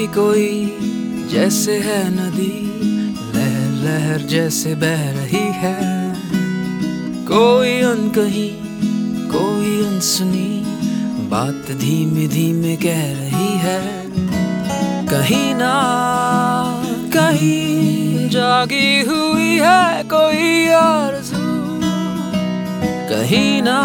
कोई जैसे है नदी, लहर लहर जैसे बह रही है। कोई अनकही कोई अनसुनी बात धीमे धीमे कह रही है। कहीं ना कहीं जागी हुई है कोई आरज़ू, कहीं ना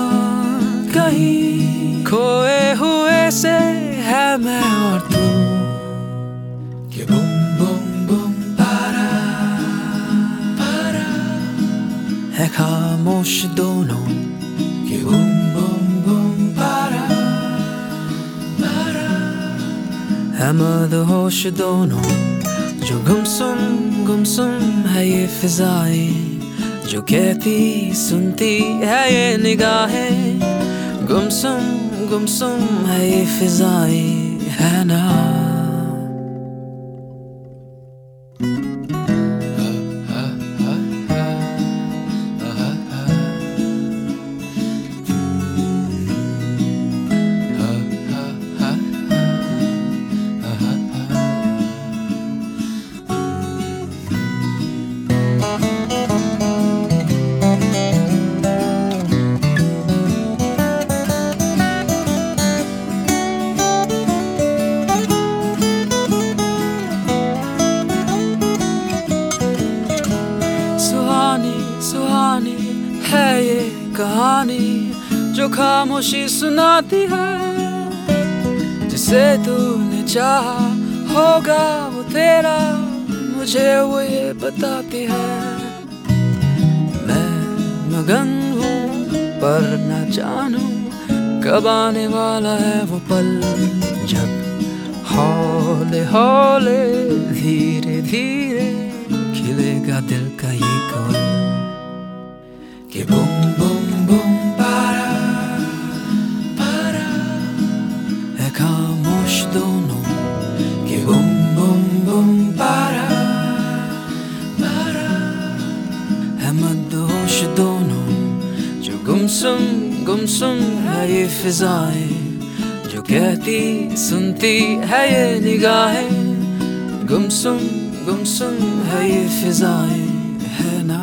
कहीं खोए हुए से है मैं और तू। कि बुम बुम बुम पारा पारा है खामोश दोनों। कि बुम बुम बुम पारा पारा है मदहोश दोनों। जो गुमसुम है ये फिजाएं, जो कहती सुनती है ये निगाहें। गुमसुम है ये फिजाएं, है ना। सुहानी है ये कहानी जो खामोशी सुनाती है। जिसे तूने चाहा होगा वो तेरा, मुझे वो ये बताती है। मैं मगन हूँ पर न जानूं कब आने वाला है वो पल, जब हौले हौले धीरे धीरे खिलेगा दिल का ये कौल। कि बुम बुम बुम पारा पारा है खामोश दोनों। कि बुम बुम बुम पारा पारा है मदहोश दोनों। जो गुमसुम है ये फिजाएं, जो कहती सुनती है ये निगाहें। गुमसुम है ये फिजाएं, है ना।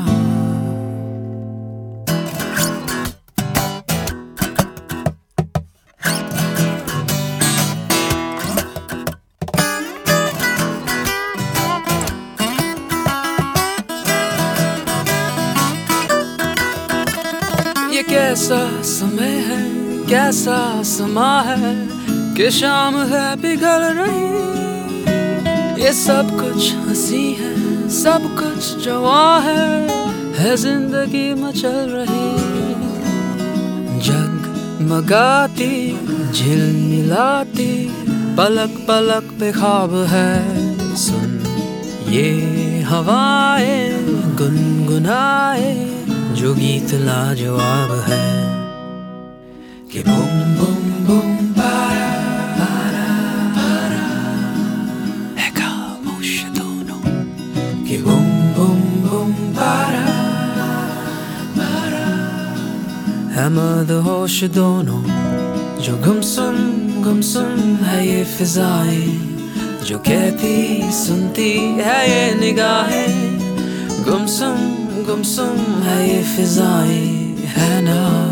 ये कैसा समय है कैसा समा है कि शाम है पिघल रही। ये सब कुछ हंसी है सब कुछ जवां है जिंदगी मचल रही। जगमगाती झिलमिलाती पलक पलक पे ख्वाब है। सुन ये हवाएं गुनगुनाए जो गीत लाजवाब है। कि बुम बुम बुम पारा पारा पारा है खामोश दोनों। कि बुम बुम बुम पारा पारा है मदहोश दोनों। जो गुमसुम है ये फिजाएं, जो कहती सुनती है ये निगाहें। गुमसुम है ये फिजाएं, है ना।